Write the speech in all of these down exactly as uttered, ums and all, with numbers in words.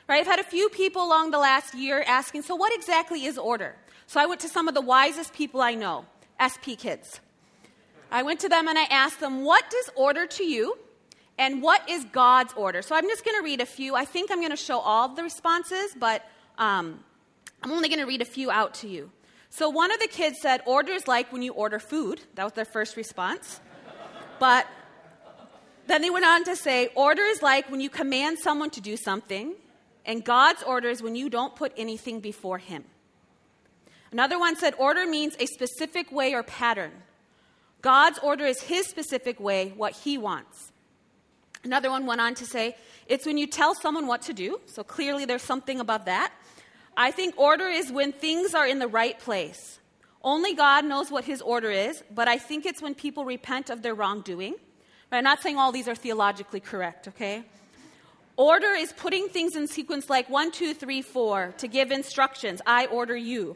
Right? I've had a few people along the last year asking, so what exactly is order? So I went to some of the wisest people I know, S P kids. I went to them and I asked them, what does order to you? And what is God's order? So I'm just going to read a few. I think I'm going to show all of the responses, but um, I'm only going to read a few out to you. So one of the kids said, order is like when you order food. That was their first response. But then they went on to say, order is like when you command someone to do something, and God's order is when you don't put anything before him. Another one said, order means a specific way or pattern. God's order is his specific way, what he wants. Another one went on to say, it's when you tell someone what to do. So clearly there's something about that. I think order is when things are in the right place. Only God knows what his order is, but I think it's when people repent of their wrongdoing. But I'm not saying all these are theologically correct, okay? Order is putting things in sequence like one, two, three, four to give instructions. I order you.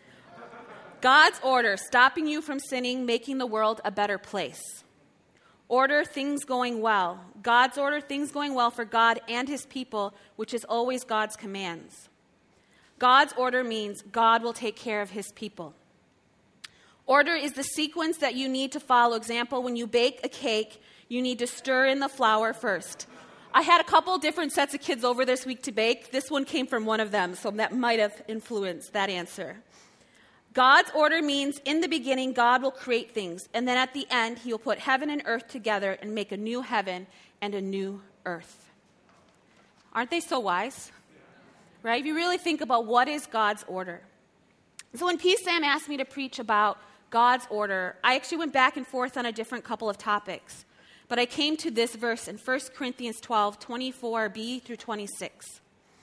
God's order, stopping you from sinning, making the world a better place. Order, things going well. God's order, things going well for God and his people, which is always God's commands. God's order means God will take care of his people. Order is the sequence that you need to follow. Example, when you bake a cake, you need to stir in the flour first. I had a couple different sets of kids over this week to bake. This one came from one of them, so that might have influenced that answer. God's order means in the beginning, God will create things. And then at the end, he will put heaven and earth together and make a new heaven and a new earth. Aren't they so wise? Right? If you really think about what is God's order. So when P. Sam asked me to preach about God's order, I actually went back and forth on a different couple of topics. But I came to this verse in First Corinthians twelve, twenty-four b through twenty-six.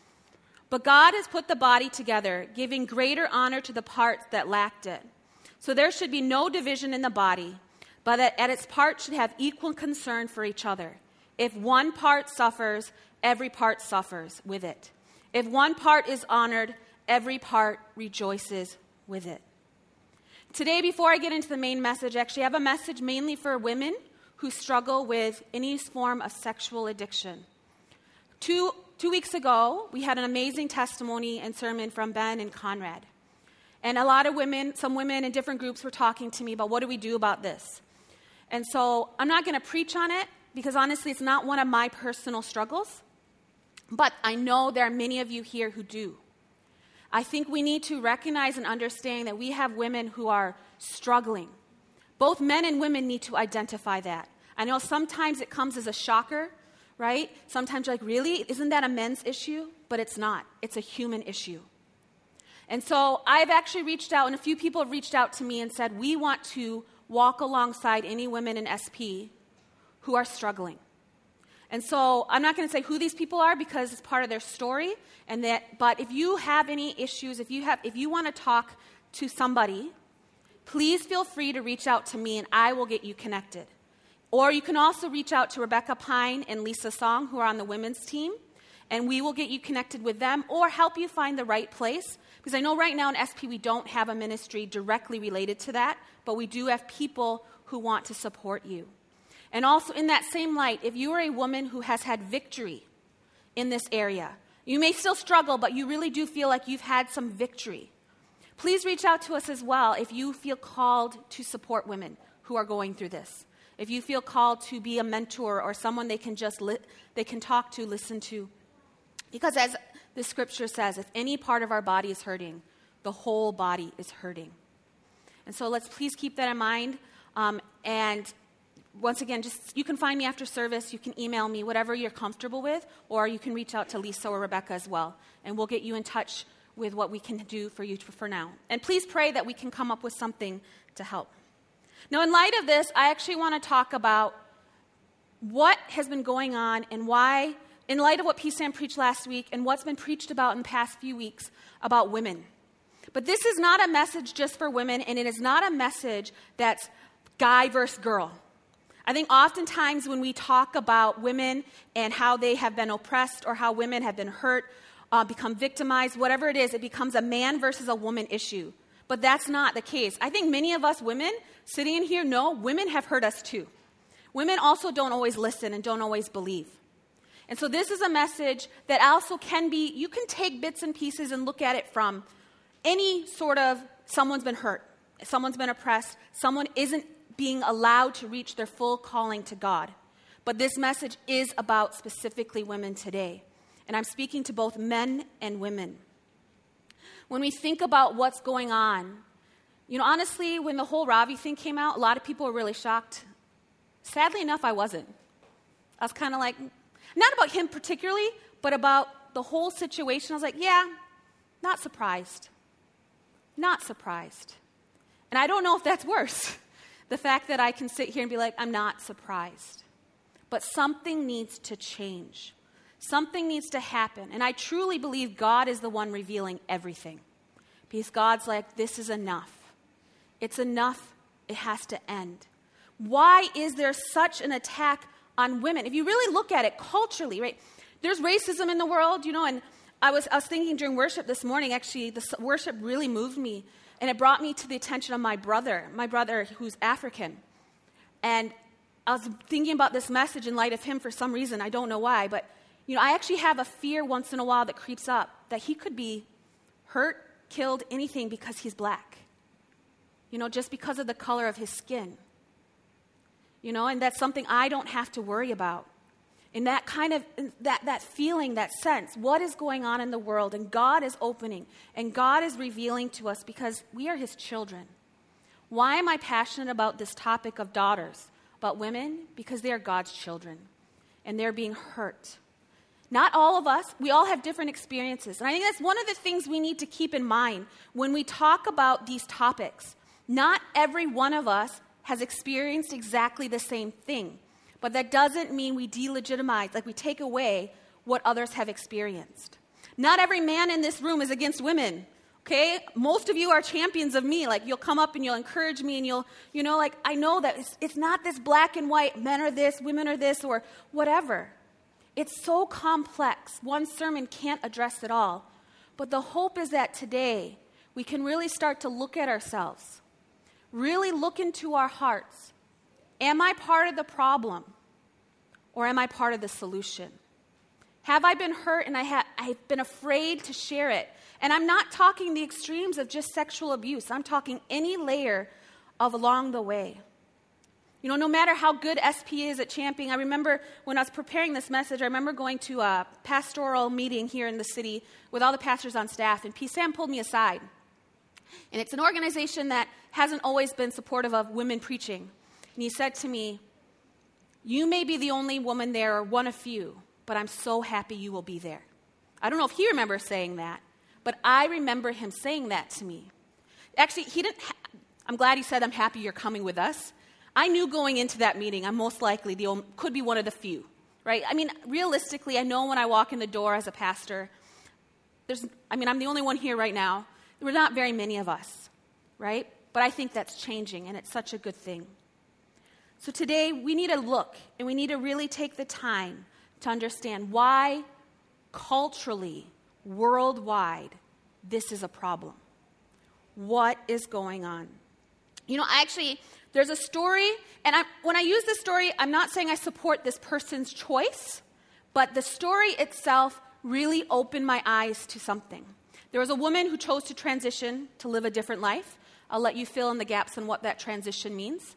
But God has put the body together, giving greater honor to the parts that lacked it. So there should be no division in the body, but that at its parts should have equal concern for each other. If one part suffers, every part suffers with it. If one part is honored, every part rejoices with it. Today, before I get into the main message, actually I have a message mainly for women who struggle with any form of sexual addiction. Two Two weeks ago, we had an amazing testimony and sermon from Ben and Conrad. And a lot of women, some women in different groups were talking to me about what do we do about this. And so I'm not going to preach on it because honestly, it's not one of my personal struggles. But I know there are many of you here who do. I think we need to recognize and understand that we have women who are struggling. Both men and women need to identify that. I know sometimes it comes as a shocker, right? Sometimes you're like, really? Isn't that a men's issue? But it's not. It's a human issue. And so I've actually reached out, and a few people have reached out to me and said, we want to walk alongside any women in S P who are struggling. And so I'm not going to say who these people are because it's part of their story. And that, but if you have any issues, if you have, if you want to talk to somebody, please feel free to reach out to me and I will get you connected. Or you can also reach out to Rebecca Pine and Lisa Song, who are on the women's team, and we will get you connected with them or help you find the right place. Because I know right now in S P we don't have a ministry directly related to that, but we do have people who want to support you. And also in that same light, if you are a woman who has had victory in this area, you may still struggle, but you really do feel like you've had some victory. Please reach out to us as well if you feel called to support women who are going through this. If you feel called to be a mentor or someone they can just li- they can talk to, listen to. Because as the scripture says, if any part of our body is hurting, the whole body is hurting. And so let's please keep that in mind. Um, and once again, just you can find me after service. You can email me, whatever you're comfortable with, or you can reach out to Lisa or Rebecca as well. And we'll get you in touch with what we can do for you for now. And please pray that we can come up with something to help. Now, in light of this, I actually want to talk about what has been going on and why, in light of what P. Sam preached last week and what's been preached about in the past few weeks about women. But this is not a message just for women, and it is not a message that's guy versus girl. I think oftentimes when we talk about women and how they have been oppressed or how women have been hurt, uh, become victimized, whatever it is, it becomes a man versus a woman issue. But that's not the case. I think many of us women sitting in here know women have hurt us too. Women also don't always listen and don't always believe. And so this is a message that also can be, you can take bits and pieces and look at it from any sort of, someone's been hurt, someone's been oppressed, someone isn't being allowed to reach their full calling to God. But this message is about specifically women today. And I'm speaking to both men and women. When we think about what's going on, you know, honestly, when the whole Ravi thing came out, a lot of people were really shocked. Sadly enough, I wasn't. I was kind of like, not about him particularly, but about the whole situation. I was like, yeah, not surprised. Not surprised. And I don't know if that's worse. The fact that I can sit here and be like, I'm not surprised. But something needs to change. Something needs to happen. And I truly believe God is the one revealing everything. Because God's like, this is enough. It's enough. It has to end. Why is there such an attack on women? If you really look at it culturally, right? There's racism in the world, you know, and I was I was thinking during worship this morning, actually, the worship really moved me. And it brought me to the attention of my brother, my brother who's African. And I was thinking about this message in light of him for some reason. I don't know why, but you know, I actually have a fear once in a while that creeps up that he could be hurt, killed, anything because he's black. You know, just because of the color of his skin. You know, and that's something I don't have to worry about. And that kind of, that, that feeling, that sense, what is going on in the world? And God is opening, and God is revealing to us because we are his children. Why am I passionate about this topic of daughters, about women? Because they are God's children, and they're being hurt. Not all of us, we all have different experiences. And I think that's one of the things we need to keep in mind when we talk about these topics. Not every one of us has experienced exactly the same thing. But that doesn't mean we delegitimize, like we take away what others have experienced. Not every man in this room is against women, okay? Most of you are champions of me. Like, you'll come up and you'll encourage me and you'll, you know, like, I know that it's, it's not this black and white, men are this, women are this, or whatever. It's so complex. One sermon can't address it all. But the hope is that today we can really start to look at ourselves, really look into our hearts. Am I part of the problem, or am I part of the solution? Have I been hurt and I ha- I've been afraid to share it? And I'm not talking the extremes of just sexual abuse. I'm talking any layer of along the way. You know, no matter how good S P is at championing, I remember when I was preparing this message, I remember going to a pastoral meeting here in the city with all the pastors on staff, and P. Sam pulled me aside. And it's an organization that hasn't always been supportive of women preaching. And he said to me, you may be the only woman there or one of few, but I'm so happy you will be there. I don't know if he remembers saying that, but I remember him saying that to me. Actually, he didn't. Ha- I'm glad he said, I'm happy you're coming with us. I knew going into that meeting, I'm most likely the only, could be one of the few, right? I mean, realistically, I know when I walk in the door as a pastor, there's, I mean, I'm the only one here right now. There were not very many of us, right? But I think that's changing, and it's such a good thing. So today, we need to look, and we need to really take the time to understand why, culturally, worldwide, this is a problem. What is going on? You know, actually, there's a story, and I, when I use this story, I'm not saying I support this person's choice, but the story itself really opened my eyes to something. There was a woman who chose to transition to live a different life. I'll let you fill in the gaps on what that transition means.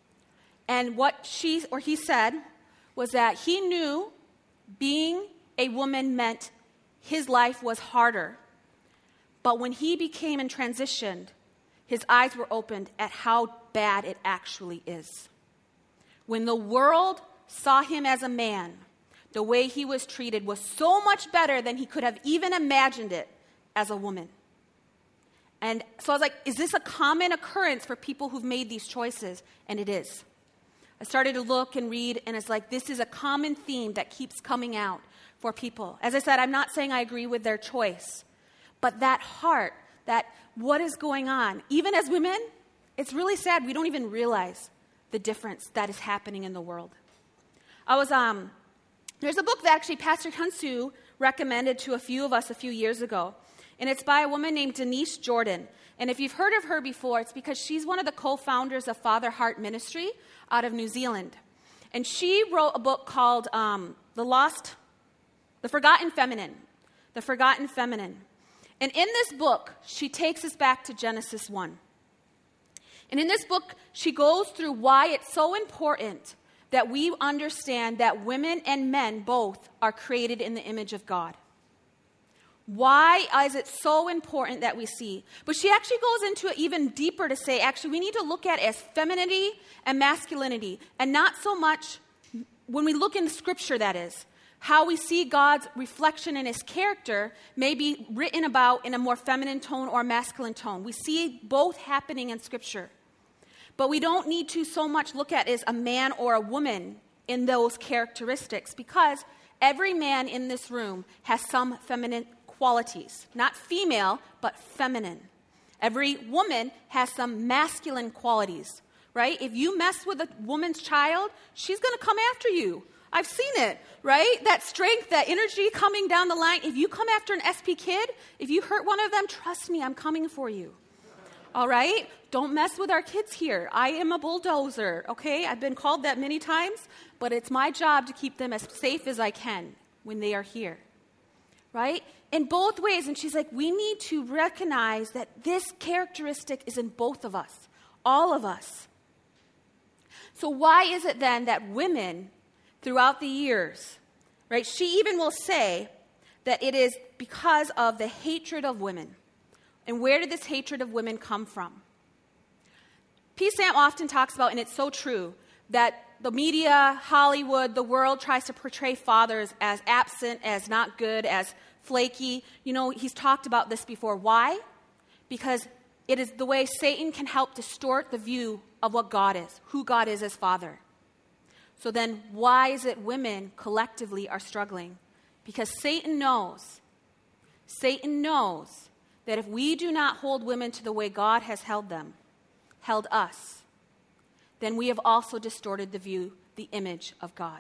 And what she or he said was that he knew being a woman meant his life was harder. But when he became and transitioned, his eyes were opened at how bad it actually is. When the world saw him as a man, the way he was treated was so much better than he could have even imagined it as a woman. And so I was like, is this a common occurrence for people who've made these choices? And it is. I started to look and read, and it's like this is a common theme that keeps coming out for people. As I said, I'm not saying I agree with their choice, but that heart, that what is going on, even as women, it's really sad. We don't even realize the difference that is happening in the world. I was, um, there's a book that actually Pastor Hunsu recommended to a few of us a few years ago, and it's by a woman named Denise Jordan. And if you've heard of her before, it's because she's one of the co-founders of Father Heart Ministry out of New Zealand. And she wrote a book called um, The Lost The Forgotten Feminine. The Forgotten Feminine. And in this book, she takes us back to Genesis one. And in this book, she goes through why it's so important that we understand that women and men both are created in the image of God. Why is it so important that we see? But she actually goes into it even deeper to say, actually, we need to look at it as femininity and masculinity, and not so much, when we look in the scripture, that is, how we see God's reflection in his character may be written about in a more feminine tone or masculine tone. We see both happening in scripture. But we don't need to so much look at it as a man or a woman in those characteristics, because every man in this room has some feminine qualities. Not female, but feminine. Every woman has some masculine qualities, right? If you mess with a woman's child, she's going to come after you. I've seen it, right? That strength, that energy coming down the line. If you come after an S P kid, if you hurt one of them, trust me, I'm coming for you. All right? Don't mess with our kids here. I am a bulldozer, okay? I've been called that many times, but it's my job to keep them as safe as I can when they are here, right? In both ways. And she's like, we need to recognize that this characteristic is in both of us, all of us. So why is it then that women throughout the years, right? She even will say that it is because of the hatred of women. And where did this hatred of women come from? P. Sam often talks about, and it's so true, that the media, Hollywood, the world tries to portray fathers as absent, as not good, as flaky. You know, he's talked about this before. Why? Because it is the way Satan can help distort the view of what God is, who God is as Father. So then why is it women collectively are struggling? Because Satan knows, Satan knows that if we do not hold women to the way God has held them, held us, then we have also distorted the view, the image of God.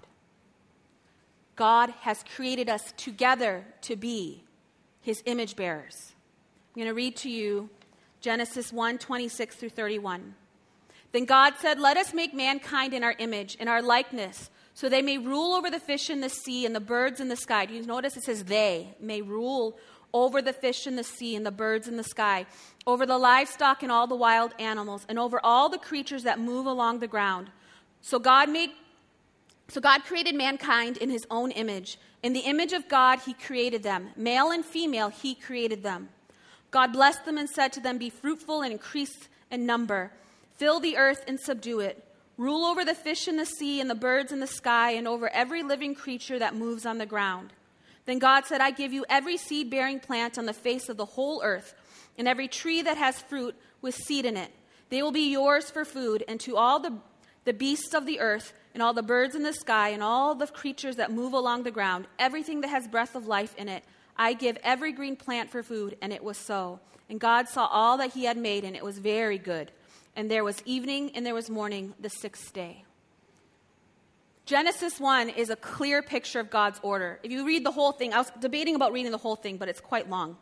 God has created us together to be his image bearers. I'm going to read to you Genesis one, twenty-six through thirty-one. Then God said, let us make mankind in our image, in our likeness, so they may rule over the fish in the sea and the birds in the sky. Do you notice it says they may rule over the fish in the sea and the birds in the sky, over the livestock and all the wild animals, and over all the creatures that move along the ground. So God made, so God created mankind in his own image. In the image of God, he created them. Male and female, he created them. God blessed them and said to them, be fruitful and increase in number. Fill the earth and subdue it. Rule over the fish in the sea and the birds in the sky and over every living creature that moves on the ground. Then God said, I give you every seed-bearing plant on the face of the whole earth, and every tree that has fruit with seed in it. They will be yours for food, and to all the, the beasts of the earth, and all the birds in the sky, and all the creatures that move along the ground, everything that has breath of life in it, I give every green plant for food. And it was so. And God saw all that he had made, and it was very good. And there was evening, and there was morning, the sixth day. Genesis one is a clear picture of God's order. If you read the whole thing, I was debating about reading the whole thing, but it's quite long.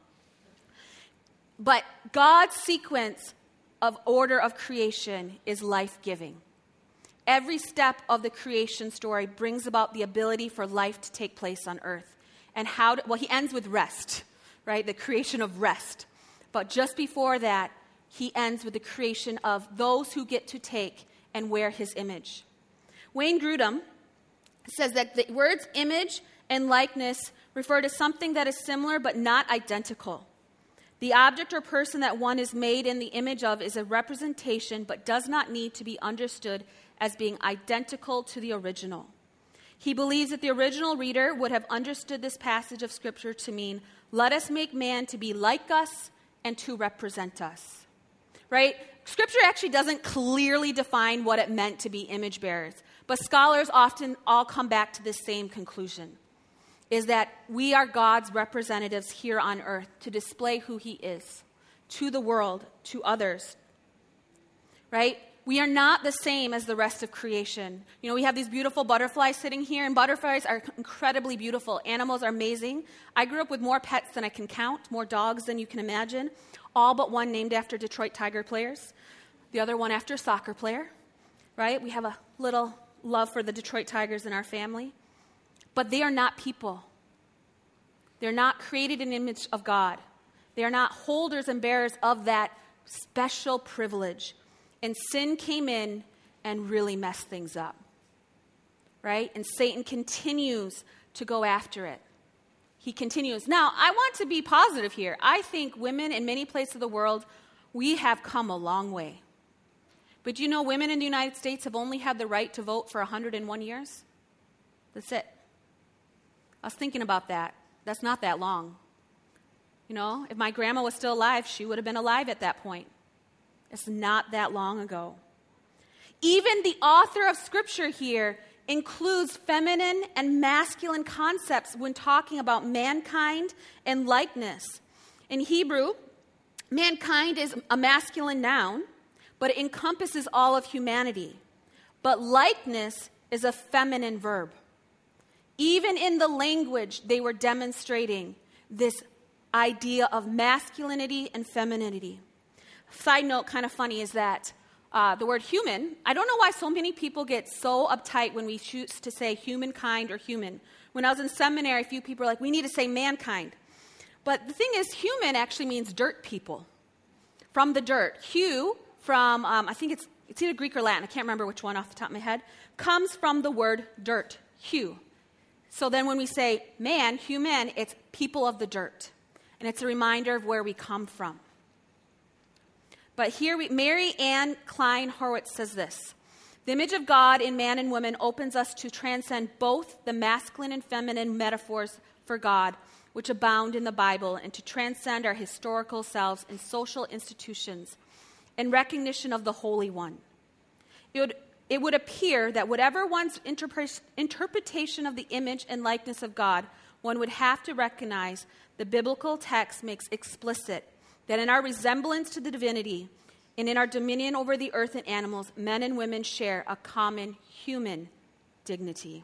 But God's sequence of order of creation is life-giving. Every step of the creation story brings about the ability for life to take place on earth. And how, to, well, he ends with rest, right? The creation of rest. But just before that, he ends with the creation of those who get to take and wear his image. Wayne Grudem says that the words image and likeness refer to something that is similar but not identical. The object or person that one is made in the image of is a representation but does not need to be understood as being identical to the original. He believes that the original reader would have understood this passage of Scripture to mean, let us make man to be like us and to represent us. Right? Scripture actually doesn't clearly define what it meant to be image bearers. But scholars often all come back to the same conclusion, is that we are God's representatives here on earth to display who he is to the world, to others, right? We are not the same as the rest of creation. You know, we have these beautiful butterflies sitting here, and butterflies are incredibly beautiful. Animals are amazing. I grew up with more pets than I can count, more dogs than you can imagine, all but one named after Detroit Tiger players, the other one after a soccer player, right? We have a little love for the Detroit Tigers in our family. But they are not people. They're not created in the image of God. They are not holders and bearers of that special privilege. And sin came in and really messed things up. Right? And Satan continues to go after it. He continues. Now, I want to be positive here. I think women in many places of the world, we have come a long way. But you know, women in the United States have only had the right to vote for one hundred one years. That's it. I was thinking about that. That's not that long. You know, if my grandma was still alive, she would have been alive at that point. It's not that long ago. Even the author of Scripture here includes feminine and masculine concepts when talking about mankind and likeness. In Hebrew, mankind is a masculine noun, but it encompasses all of humanity. But likeness is a feminine verb. Even in the language, they were demonstrating this idea of masculinity and femininity. Side note, kind of funny, is that uh, the word human, I don't know why so many people get so uptight when we choose to say humankind or human. When I was in seminary, a few people were like, we need to say mankind. But the thing is, human actually means dirt people. From the dirt. Hu, from, um, I think it's, it's either Greek or Latin, I can't remember which one off the top of my head, comes from the word dirt, hu. So then when we say man, human, it's people of the dirt. And it's a reminder of where we come from. But here, we, Mary Ann Klein Horowitz says this: the image of God in man and woman opens us to transcend both the masculine and feminine metaphors for God, which abound in the Bible, and to transcend our historical selves and social institutions in recognition of the Holy One. It would, it would appear that whatever one's interpre- interpretation of the image and likeness of God, one would have to recognize the biblical text makes explicit that in our resemblance to the divinity and in our dominion over the earth and animals, men and women share a common human dignity.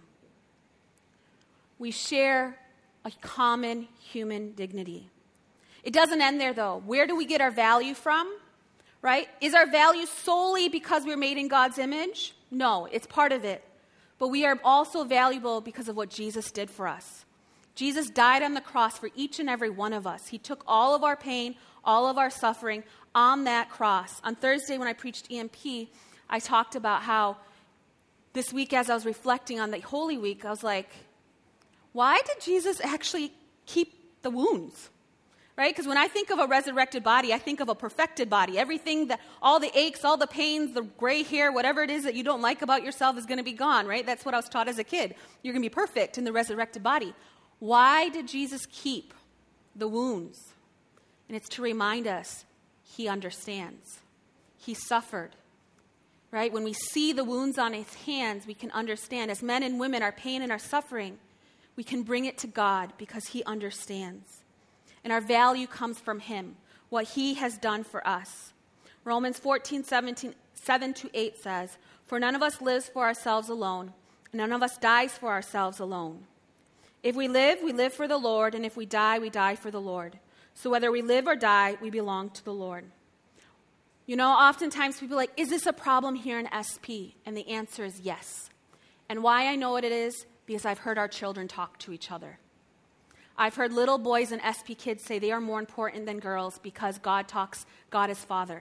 We share a common human dignity. It doesn't end there, though. Where do we get our value from? Right? Is our value solely because we're made in God's image? No, it's part of it. But we are also valuable because of what Jesus did for us. Jesus died on the cross for each and every one of us. He took all of our pain, all of our suffering on that cross. On Thursday when I preached E M P, I talked about how this week as I was reflecting on the Holy Week, I was like, why did Jesus actually keep the wounds? Right? Because when I think of a resurrected body, I think of a perfected body. Everything, that, all the aches, all the pains, the gray hair, whatever it is that you don't like about yourself is going to be gone, right? That's what I was taught as a kid. You're going to be perfect in the resurrected body. Why did Jesus keep the wounds? And it's to remind us he understands. He suffered. Right? When we see the wounds on his hands, we can understand. As men and women, our pain and our suffering, we can bring it to God because he understands. And our value comes from him, what he has done for us. Romans fourteen, seventeen, seven to eight says, for none of us lives for ourselves alone, and none of us dies for ourselves alone. If we live, we live for the Lord, and if we die, we die for the Lord. So whether we live or die, we belong to the Lord. You know, oftentimes people are like, is this a problem here in S P? And the answer is yes. And why I know what it is? Because I've heard our children talk to each other. I've heard little boys and S P kids say they are more important than girls because God talks, God is Father.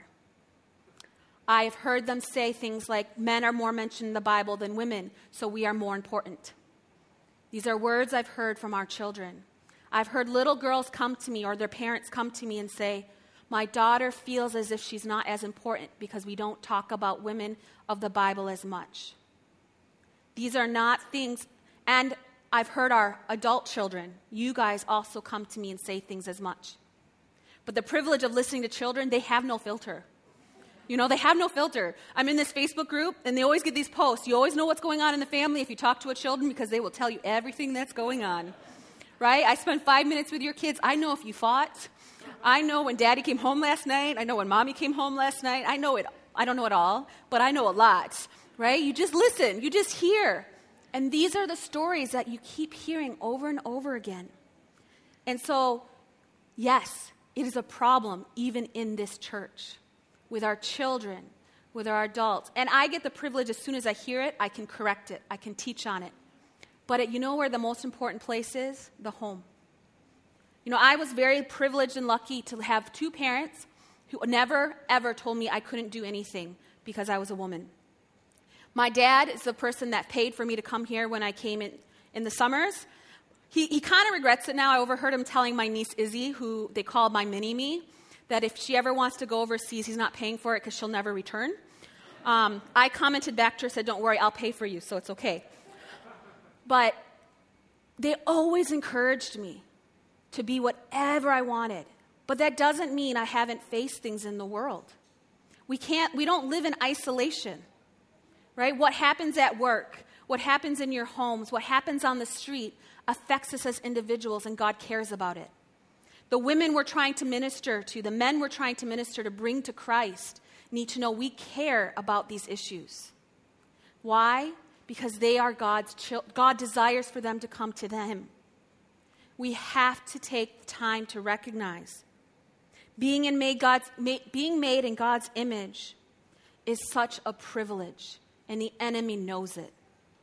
I've heard them say things like, men are more mentioned in the Bible than women, so we are more important. These are words I've heard from our children. I've heard little girls come to me or their parents come to me and say, my daughter feels as if she's not as important because we don't talk about women of the Bible as much. These are not things, and I've heard our adult children, you guys also come to me and say things as much. But the privilege of listening to children, they have no filter. You know, they have no filter. I'm in this Facebook group, and they always get these posts. You always know what's going on in the family if you talk to a children because they will tell you everything that's going on. Right? I spent five minutes with your kids. I know if you fought. I know when Daddy came home last night. I know when Mommy came home last night. I know it. I don't know it all, but I know a lot. Right? You just listen. You just hear. And these are the stories that you keep hearing over and over again. And so, yes, it is a problem even in this church with our children, with our adults. And I get the privilege, as soon as I hear it, I can correct it. I can teach on it. But it, you know where the most important place is? The home. You know, I was very privileged and lucky to have two parents who never, ever told me I couldn't do anything because I was a woman. My dad is the person that paid for me to come here when I came in in the summers. He, he kind of regrets it now. I overheard him telling my niece Izzy, who they call my mini-me, that if she ever wants to go overseas, he's not paying for it because she'll never return. Um, I commented back to her, said, don't worry, I'll pay for you, so it's okay. But they always encouraged me to be whatever I wanted. But that doesn't mean I haven't faced things in the world. We can't, we don't live in isolation, right? What happens at work, what happens in your homes, what happens on the street affects us as individuals, and God cares about it. The women we're trying to minister to, the men we're trying to minister to bring to Christ need to know we care about these issues. Why? Because they are God's children. God desires for them to come to them. We have to take time to recognize being in made God's being made in God's image is such a privilege, and the enemy knows it.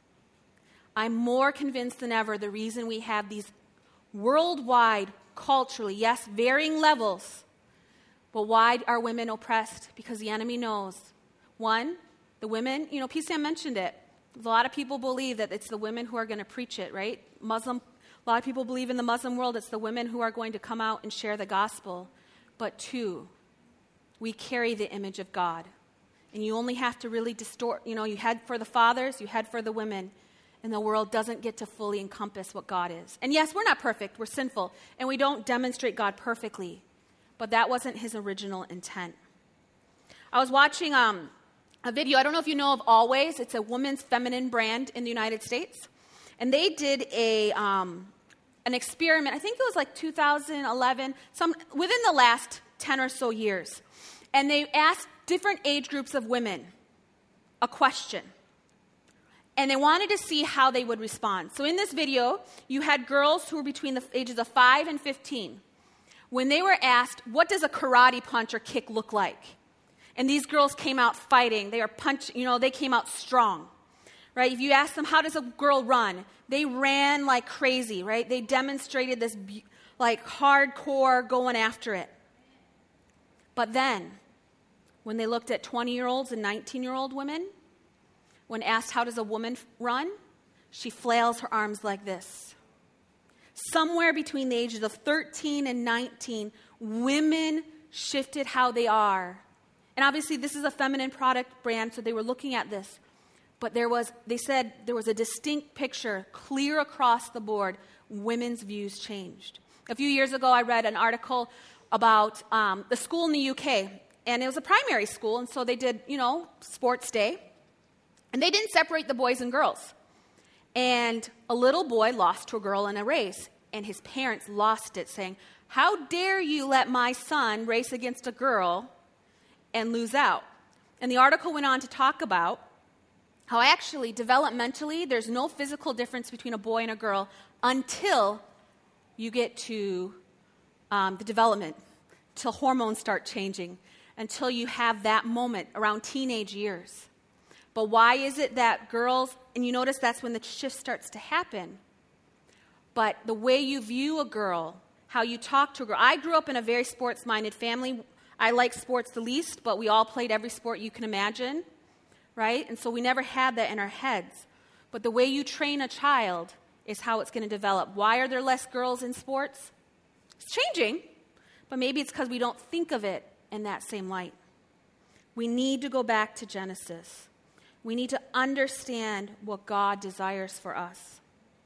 I'm more convinced than ever the reason we have these worldwide, culturally, yes, varying levels, but why are women oppressed? Because the enemy knows. One, the women, you know, P C M mentioned it. A lot of people believe that it's the women who are going to preach it, right? Muslim, a lot of people believe in the Muslim world it's the women who are going to come out and share the gospel. But two, we carry the image of God. And you only have to really distort, you know, you head for the fathers, you head for the women, and the world doesn't get to fully encompass what God is. And yes, we're not perfect, we're sinful, and we don't demonstrate God perfectly. But that wasn't his original intent. I was watching um, a video, I don't know if you know of Always. It's a women's feminine brand in the United States. And they did a um, an experiment, I think it was like two thousand eleven, some within the last ten or so years. And they asked different age groups of women a question. And they wanted to see how they would respond. So in this video, you had girls who were between the ages of five and fifteen. When they were asked, what does a karate punch or kick look like? And these girls came out fighting. They are punch, you know, they came out strong, right? If you ask them, how does a girl run? They ran like crazy, right? They demonstrated this like hardcore going after it. But then, when they looked at twenty-year-olds and nineteen-year-old women, when asked how does a woman run, she flails her arms like this. Somewhere between the ages of thirteen and nineteen, women shifted how they are. And obviously this is a feminine product brand, so they were looking at this. But there was, they said there was a distinct picture, clear across the board, women's views changed. A few years ago, I read an article about um, the school in the U K, and it was a primary school, and so they did, you know, sports day. And they didn't separate the boys and girls. And a little boy lost to a girl in a race, and his parents lost it, saying, how dare you let my son race against a girl and lose out? And the article went on to talk about how actually, developmentally, there's no physical difference between a boy and a girl until you get to um, the development, till hormones start changing, until you have that moment around teenage years. But why is it that girls, and you notice that's when the shift starts to happen, but the way you view a girl, how you talk to a girl. I grew up in a very sports-minded family. I like sports the least, but we all played every sport you can imagine, right? And so we never had that in our heads. But the way you train a child is how it's going to develop. Why are there less girls in sports? It's changing, but maybe it's because we don't think of it in that same light. We need to go back to Genesis. We need to understand what God desires for us.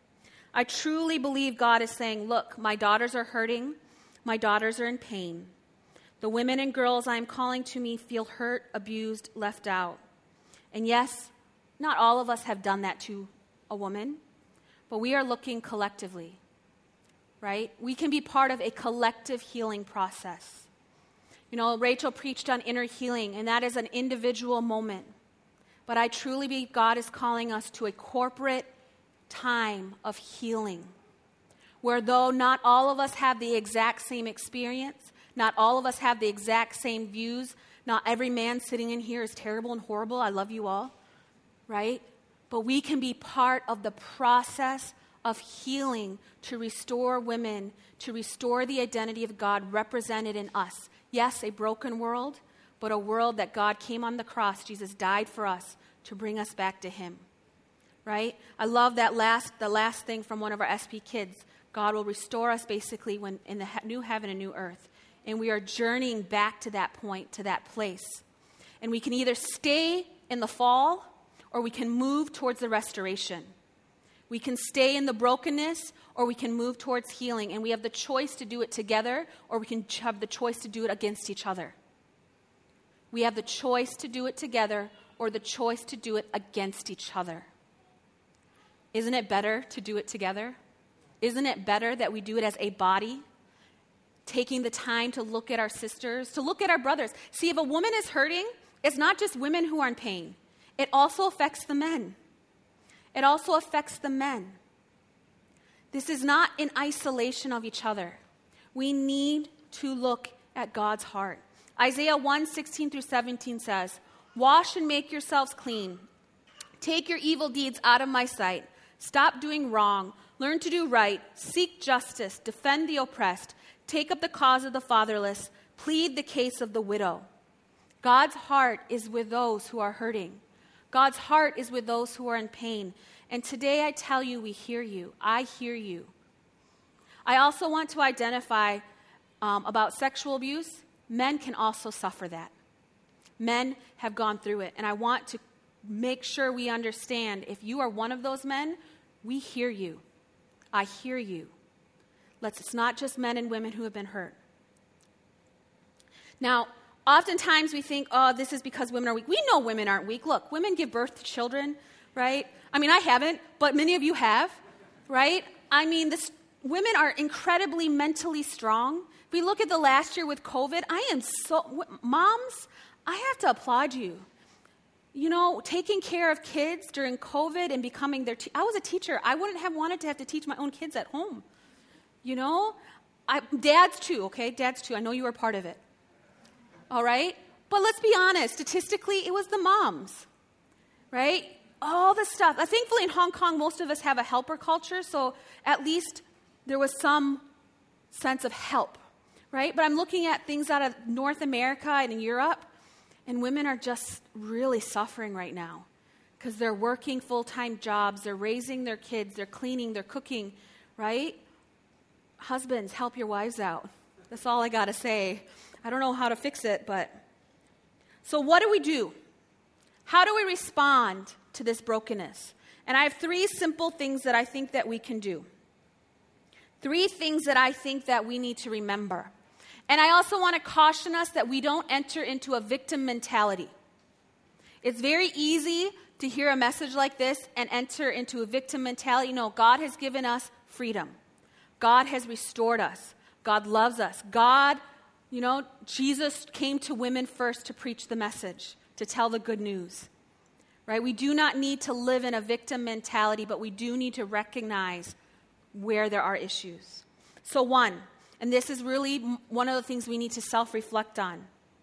I truly believe God is saying, look, my daughters are hurting. My daughters are in pain. The women and girls I am calling to me feel hurt, abused, left out. And yes, not all of us have done that to a woman, but we are looking collectively, right? We can be part of a collective healing process. You know, Rachel preached on inner healing, and that is an individual moment. But I truly believe God is calling us to a corporate time of healing, where though not all of us have the exact same experience, not all of us have the exact same views, not every man sitting in here is terrible and horrible, I love you all, right? But we can be part of the process of healing to restore women, to restore the identity of God represented in us. Yes, a broken world, but a world that God came on the cross. Jesus died for us to bring us back to him. Right? I love that last, the last thing from one of our S P kids. God will restore us basically when in the he- new heaven and new earth. And we are journeying back to that point, to that place. And we can either stay in the fall or we can move towards the restoration. We can stay in the brokenness or we can move towards healing. And we have the choice to do it together or we can have the choice to do it against each other. We have the choice to do it together or the choice to do it against each other. Isn't it better to do it together? Isn't it better that we do it as a body? Taking the time to look at our sisters, to look at our brothers. See, if a woman is hurting, it's not just women who are in pain. It also affects the men. It also affects the men. This is not in isolation of each other. We need to look at God's heart. Isaiah one, sixteen through seventeen says, "Wash and make yourselves clean. Take your evil deeds out of my sight. Stop doing wrong. Learn to do right. Seek justice. Defend the oppressed. Take up the cause of the fatherless. Plead the case of the widow." God's heart is with those who are hurting. God's heart is with those who are in pain. And today I tell you, we hear you. I hear you. I also want to identify um, about sexual abuse. Men can also suffer that. Men have gone through it. And I want to make sure we understand, if you are one of those men, we hear you. I hear you. Let's, it's not just men and women who have been hurt. Now, oftentimes we think, oh, this is because women are weak. We know women aren't weak. Look, women give birth to children, right? I mean, I haven't, but many of you have, right? I mean, this, women are incredibly mentally strong. If we look at the last year with COVID, I am so, moms, I have to applaud you. You know, taking care of kids during COVID and becoming their te- I was a teacher. I wouldn't have wanted to have to teach my own kids at home. You know? I, dads too, okay? Dads too. I know you were part of it. All right? But let's be honest. Statistically, it was the moms. Right? All the stuff. Uh, thankfully, in Hong Kong, most of us have a helper culture, so at least there was some sense of help. Right? But I'm looking at things out of North America and in Europe, and women are just really suffering right now because they're working full-time jobs, they're raising their kids, they're cleaning, they're cooking, right? Husbands, help your wives out. That's all I got to say. I don't know how to fix it, but... So what do we do? How do we respond to this brokenness? And I have three simple things that I think that we can do. Three things that I think that we need to remember. And I also want to caution us that we don't enter into a victim mentality. It's very easy to hear a message like this and enter into a victim mentality. No, God has given us freedom. God has restored us. God loves us. God, you know, Jesus came to women first to preach the message, to tell the good news. Right? We do not need to live in a victim mentality, but we do need to recognize where there are issues. So one, and this is really one of the things we need to self-reflect on.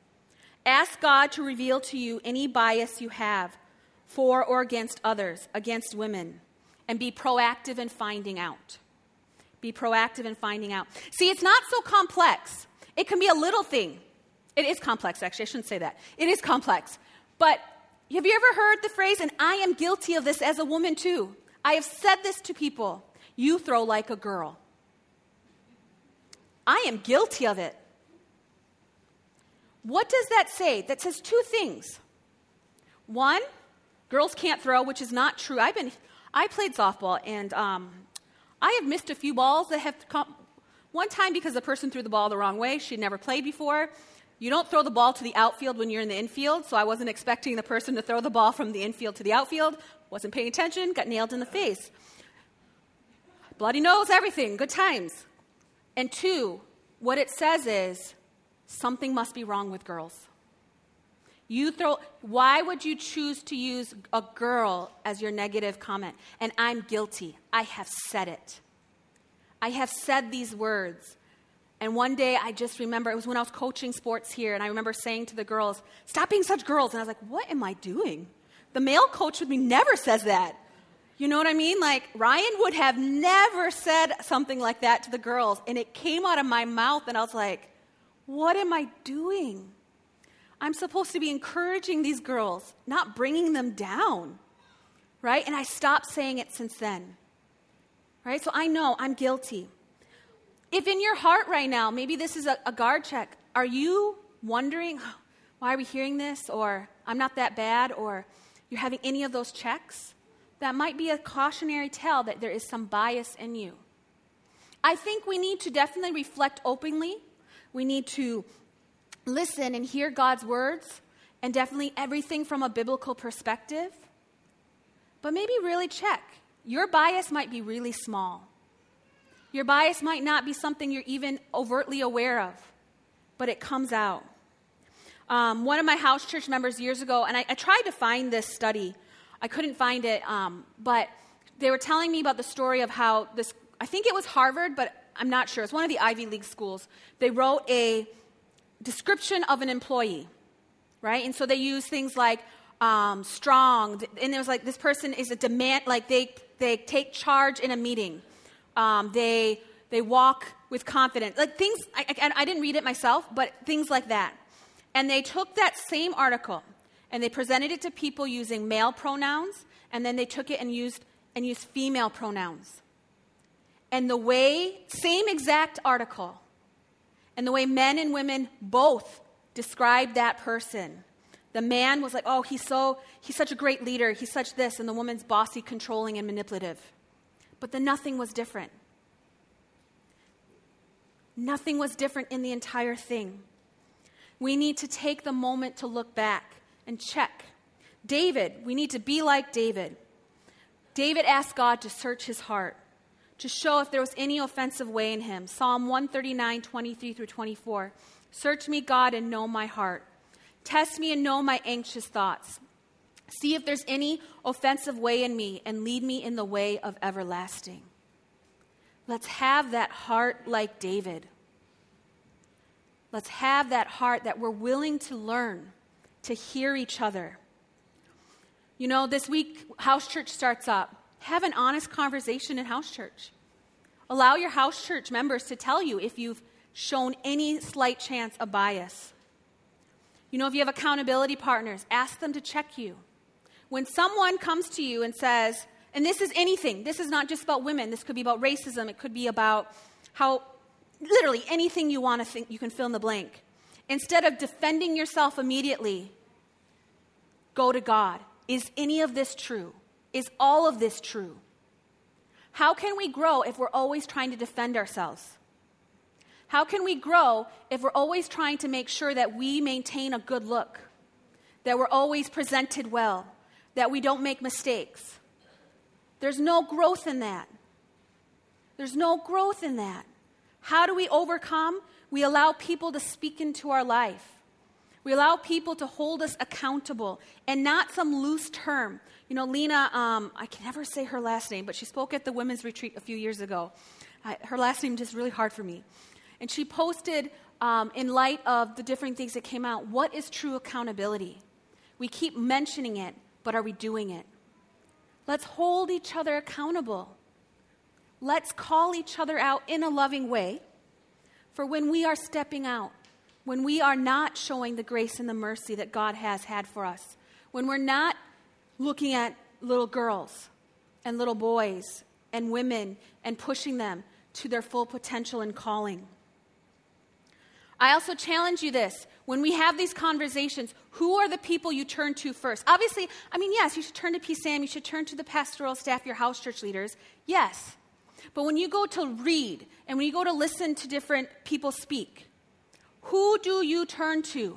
Ask God to reveal to you any bias you have for or against others, against women, and be proactive in finding out. Be proactive in finding out. See, it's not so complex. It can be a little thing. It is complex, actually. I shouldn't say that. It is complex. But have you ever heard the phrase, and I am guilty of this as a woman too. I have said this to people. You throw like a girl. I am guilty of it. What does that say? That says two things. One, girls can't throw, which is not true. I've been, I played softball, and um, I have missed a few balls that have come. One time because the person threw the ball the wrong way. She'd never played before. You don't throw the ball to the outfield when you're in the infield, so I wasn't expecting the person to throw the ball from the infield to the outfield. Wasn't paying attention, got nailed in the face. Bloody nose, everything, good times. And two, what it says is, something must be wrong with girls. You throw, why would you choose to use a girl as your negative comment? And I'm guilty. I have said it. I have said these words. And one day I just remember, it was when I was coaching sports here, and I remember saying to the girls, stop being such girls. And I was like, what am I doing? The male coach with me never says that. You know what I mean? Like, Ryan would have never said something like that to the girls, and it came out of my mouth, and I was like, what am I doing? I'm supposed to be encouraging these girls, not bringing them down, right? And I stopped saying it since then, right? So I know I'm guilty. If in your heart right now, maybe this is a, a guard check, are you wondering, why are we hearing this? Or I'm not that bad? Or you're having any of those checks? That might be a cautionary tale that there is some bias in you. I think we need to definitely reflect openly. We need to listen and hear God's words, and definitely everything from a biblical perspective. But maybe really check. Your bias might be really small. Your bias might not be something you're even overtly aware of, but it comes out. Um, one of my house church members years ago, and I, I tried to find this study. I couldn't find it, um, but they were telling me about the story of how this, I think it was Harvard, but I'm not sure. It's one of the Ivy League schools. They wrote a description of an employee, right? And so they use things like um, strong, and there was like, this person is a demand, like they, they take charge in a meeting. Um, they, they walk with confidence. Like things, I, I, I didn't read it myself, but things like that. And they took that same article, and they presented it to people using male pronouns, and then they took it and used and used female pronouns. And the way, same exact article, and the way men and women both described that person. The man was like, oh, he's so, he's such a great leader, he's such this, and the woman's bossy, controlling, and manipulative. But then nothing was different. Nothing was different in the entire thing. We need to take the moment to look back and check. David, we need to be like David. David asked God to search his heart, to show if there was any offensive way in him. Psalm one thirty-nine, twenty-three through twenty-four. Search me, God, and know my heart. Test me and know my anxious thoughts. See if there's any offensive way in me, and lead me in the way of everlasting. Let's have that heart like David. Let's have that heart that we're willing to learn, to hear each other. You know, this week, house church starts up. Have an honest conversation in house church. Allow your house church members to tell you if you've shown any slight chance of bias. You know, if you have accountability partners, ask them to check you. When someone comes to you and says, and this is anything, this is not just about women, this could be about racism, it could be about how, literally anything you want to think, you can fill in the blank. Instead of defending yourself immediately, go to God. Is any of this true? Is all of this true? How can we grow if we're always trying to defend ourselves? How can we grow if we're always trying to make sure that we maintain a good look, that we're always presented well, that we don't make mistakes? There's no growth in that. There's no growth in that. How do we overcome? We allow people to speak into our life. We allow people to hold us accountable, and not some loose term. You know, Lena, um, I can never say her last name, but she spoke at the women's retreat a few years ago. I, her last name is just really hard for me. And she posted, um, in light of the different things that came out, what is true accountability? We keep mentioning it, but are we doing it? Let's hold each other accountable. Let's call each other out in a loving way for when we are stepping out, when we are not showing the grace and the mercy that God has had for us, when we're not looking at little girls and little boys and women and pushing them to their full potential and calling. I also challenge you this. When we have these conversations, who are the people you turn to first? Obviously, I mean, yes, you should turn to P. Sam, you should turn to the pastoral staff, your house church leaders. Yes. But when you go to read and when you go to listen to different people speak, who do you turn to?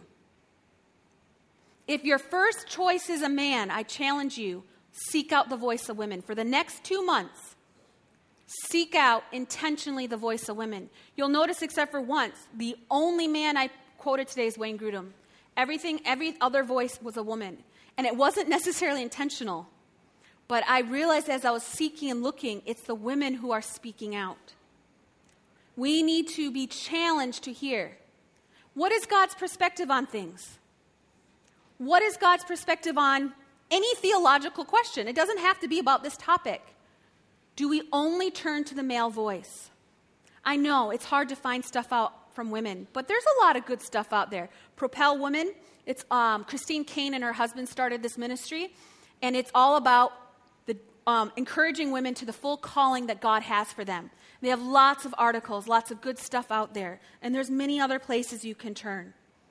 If your first choice is a man, I challenge you, seek out the voice of women. For the next two months, seek out intentionally the voice of women. You'll notice, except for once, the only man I quoted today is Wayne Grudem. Everything, every other voice was a woman. And it wasn't necessarily intentional. But I realized as I was seeking and looking, it's the women who are speaking out. We need to be challenged to hear. What is God's perspective on things? What is God's perspective on any theological question. It doesn't have to be about this topic. Do we only turn to the male voice? I know it's hard to find stuff out from women, but there's a lot of good stuff out there. Propel Women, it's um, Christine Kane and her husband started this ministry, and it's all about the um, encouraging women to the full calling that God has for them. They have lots of articles, lots of good stuff out there, and there's many other places you can turn.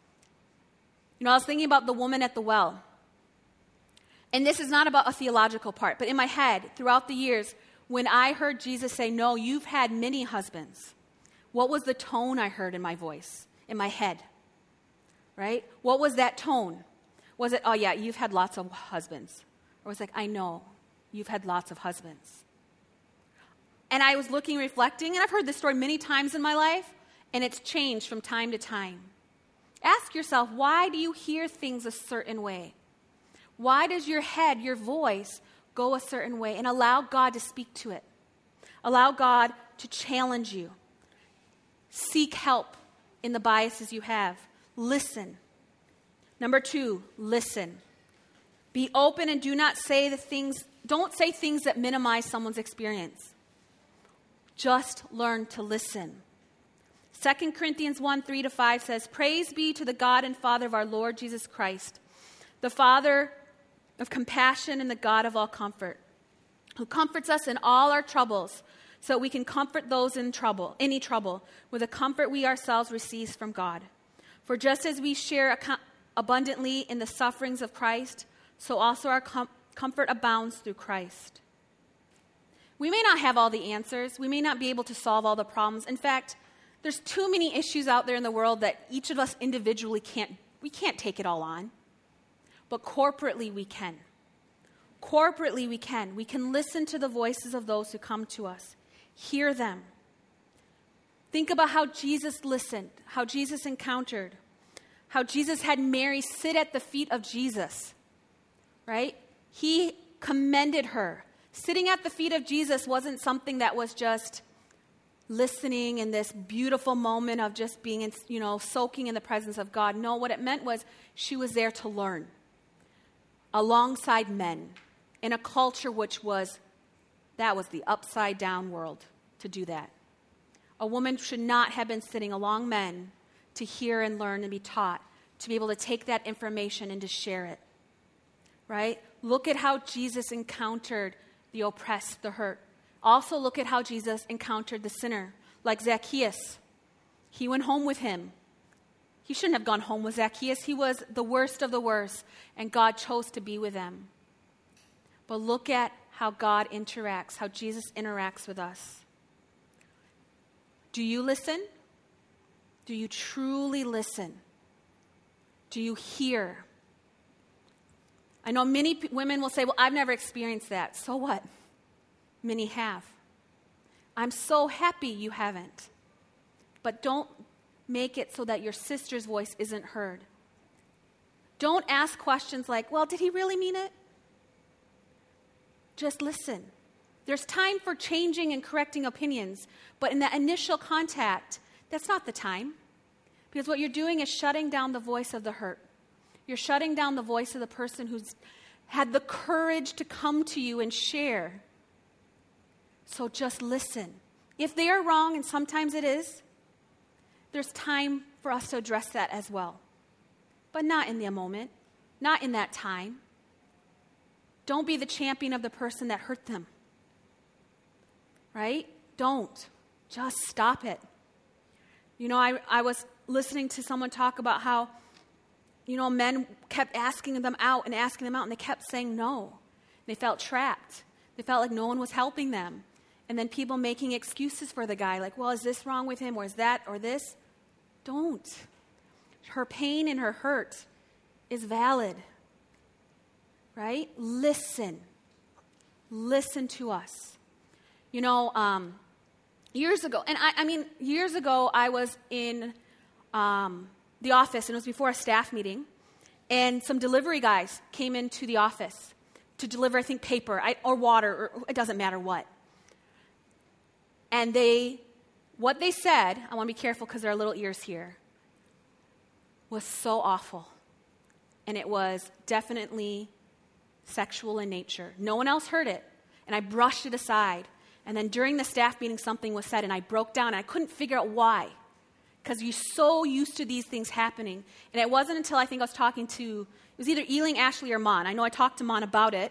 You know, I was thinking about the woman at the well, and this is not about a theological part, but in my head, throughout the years, when I heard Jesus say, no, you've had many husbands, what was the tone I heard in my voice, in my head, right? What was that tone? Was it, oh yeah, you've had lots of husbands? Or was it like, I know, you've had lots of husbands. And I was looking, reflecting, and I've heard this story many times in my life, and it's changed from time to time. Ask yourself, why do you hear things a certain way? Why does your head, your voice, go a certain way? And allow God to speak to it. Allow God to challenge you. Seek help in the biases you have. Listen. Number two, listen. Be open and do not say the things, don't say things that minimize someone's experience. Just learn to listen. Second Corinthians one, three to five says, praise be to the God and Father of our Lord Jesus Christ, the Father of compassion and the God of all comfort, who comforts us in all our troubles, so that we can comfort those in trouble, any trouble, with the comfort we ourselves receive from God. For just as we share abundantly in the sufferings of Christ, so also our com- comfort abounds through Christ. We may not have all the answers. We may not be able to solve all the problems. In fact, there's too many issues out there in the world that each of us individually can't, we can't take it all on. But corporately we can. Corporately we can. We can listen to the voices of those who come to us. Hear them. Think about how Jesus listened, how Jesus encountered, how Jesus had Mary sit at the feet of Jesus, right? He commended her. Sitting at the feet of Jesus wasn't something that was just listening in this beautiful moment of just being, in, you know, soaking in the presence of God. No, what it meant was she was there to learn alongside men in a culture which was, that was the upside down world to do that. A woman should not have been sitting along men to hear and learn and be taught, to be able to take that information and to share it, right? Look at how Jesus encountered the oppressed, the hurt. Also look at how Jesus encountered the sinner, like Zacchaeus. He went home with him. He shouldn't have gone home with Zacchaeus. He was the worst of the worst, and God chose to be with them. But look at how God interacts, how Jesus interacts with us. Do you listen? Do you truly listen? Do you hear? I know many p- women will say, well, I've never experienced that. So what? Many have. I'm so happy you haven't. But don't make it so that your sister's voice isn't heard. Don't ask questions like, well, did he really mean it? Just listen. There's time for changing and correcting opinions, but in that initial contact, that's not the time. Because what you're doing is shutting down the voice of the hurt. You're shutting down the voice of the person who's had the courage to come to you and share. So just listen. If they are wrong, and sometimes it is, there's time for us to address that as well. But not in the moment, not in that time. Don't be the champion of the person that hurt them. Right? Don't. Just stop it. You know, I, I was listening to someone talk about how, you know, men kept asking them out and asking them out, and they kept saying no. They felt trapped. They felt like no one was helping them. And then people making excuses for the guy, like, well, is this wrong with him, or is that, or this? Don't. Her pain and her hurt is valid. Right? Listen. Listen to us. You know, um, years ago, and I, I mean, years ago, I was in um, the office, and it was before a staff meeting, and some delivery guys came into the office to deliver, I think, paper I, or water, or it doesn't matter what. And they, what they said, I want to be careful because there are little ears here, was so awful. And it was definitely sexual in nature. No one else heard it, and I brushed it aside. And then during the staff meeting, something was said, and I broke down, and I couldn't figure out why, because you're so used to these things happening. And it wasn't until I think I was talking to, it was either Eiling, Ashley, or Mon. I know I talked to Mon about it,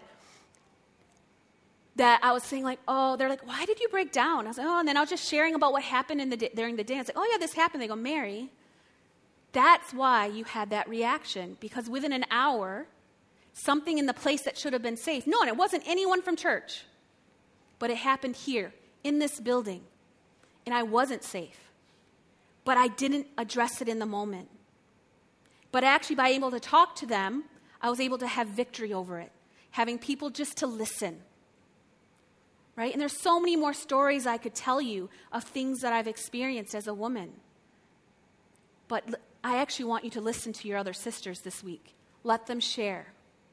that I was saying like, oh, they're like, why did you break down? I was like, oh, and then I was just sharing about what happened in the day, during the day. I was like, oh yeah, this happened. They go, Mary, that's why you had that reaction, because within an hour, something in the place that should have been safe. No, and it wasn't anyone from church, but it happened here in this building, and I wasn't safe. But I didn't address it in the moment. But actually, by able to talk to them, I was able to have victory over it, having people just to listen. Right? And there's so many more stories I could tell you of things that I've experienced as a woman. But l- I actually want you to listen to your other sisters this week. Let them share.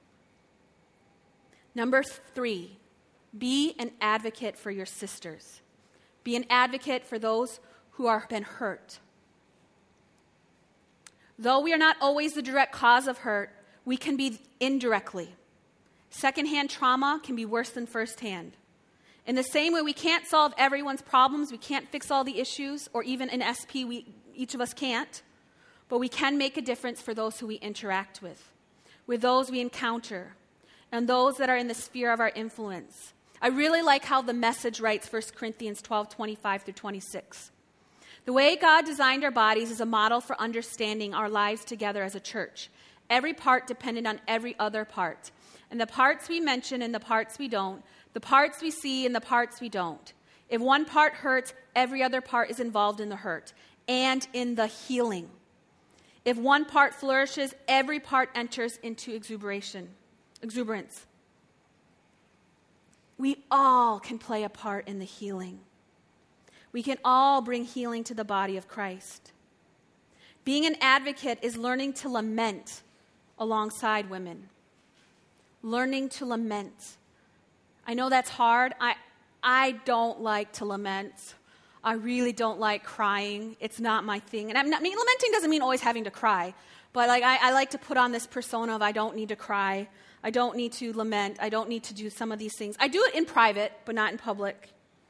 Number three, be an advocate for your sisters. Be an advocate for those who have been hurt. Though we are not always the direct cause of hurt, we can be indirectly. Secondhand trauma can be worse than firsthand. In the same way, we can't solve everyone's problems, we can't fix all the issues, or even in S P, we, each of us can't, but we can make a difference for those who we interact with, with those we encounter, and those that are in the sphere of our influence. I really like how the Message writes First Corinthians twelve, twenty-five through twenty-six. The way God designed our bodies is a model for understanding our lives together as a church. Every part dependent on every other part. And the parts we mention and the parts we don't, the parts we see and the parts we don't. If one part hurts, every other part is involved in the hurt and in the healing. If one part flourishes, every part enters into exuberation, exuberance. We all can play a part in the healing. We can all bring healing to the body of Christ. Being an advocate is learning to lament alongside women. Learning to lament. I know that's hard. I I don't like to lament. I really don't like crying. It's not my thing. And I'm not, I mean, lamenting doesn't mean always having to cry. But like I, I like to put on this persona of I don't need to cry. I don't need to lament. I don't need to do some of these things. I do it in private, but not in public.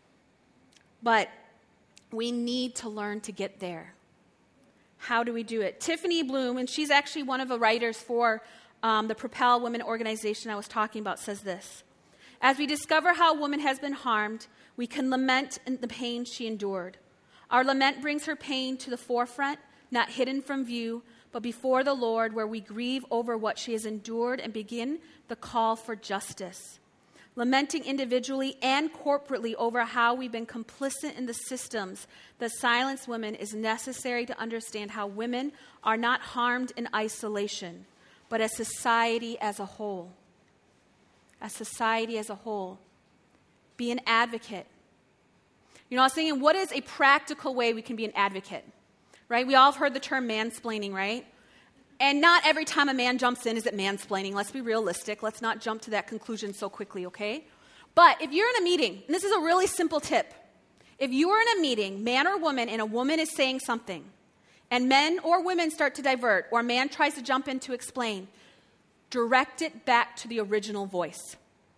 But we need to learn to get there. How do we do it? Tiffany Bloom, and she's actually one of the writers for um, the Propel Women organization I was talking about, says this. As we discover how a woman has been harmed, we can lament in the pain she endured. Our lament brings her pain to the forefront, not hidden from view, but before the Lord, where we grieve over what she has endured and begin the call for justice. Lamenting individually and corporately over how we've been complicit in the systems that silence women is necessary to understand how women are not harmed in isolation, but as society as a whole. As society as a whole. Be an advocate. You know, I was thinking, what is a practical way we can be an advocate? Right? We all have heard the term mansplaining, right? And not every time a man jumps in is it mansplaining. Let's be realistic. Let's not jump to that conclusion so quickly, okay? But if you're in a meeting, and this is a really simple tip. If you are in a meeting, man or woman, and a woman is saying something, and men or women start to divert, or a man tries to jump in to explain, direct it back to the original voice.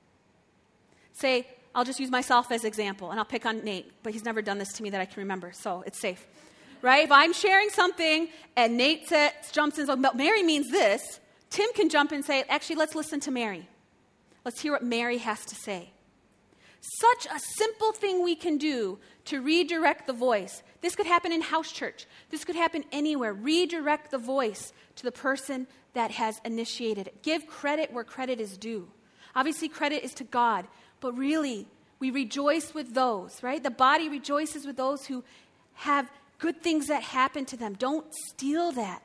Say, I'll just use myself as example, and I'll pick on Nate, but he's never done this to me that I can remember, so it's safe. Right? If I'm sharing something and Nate says, jumps in and says, Mary means this, Tim can jump in and say, actually, let's listen to Mary. Let's hear what Mary has to say. Such a simple thing we can do to redirect the voice. This could happen in house church. This could happen anywhere. Redirect the voice to the person that has initiated it. Give credit where credit is due. Obviously, credit is to God, but really, we rejoice with those, right? The body rejoices with those who have good things that happen to them. Don't steal that.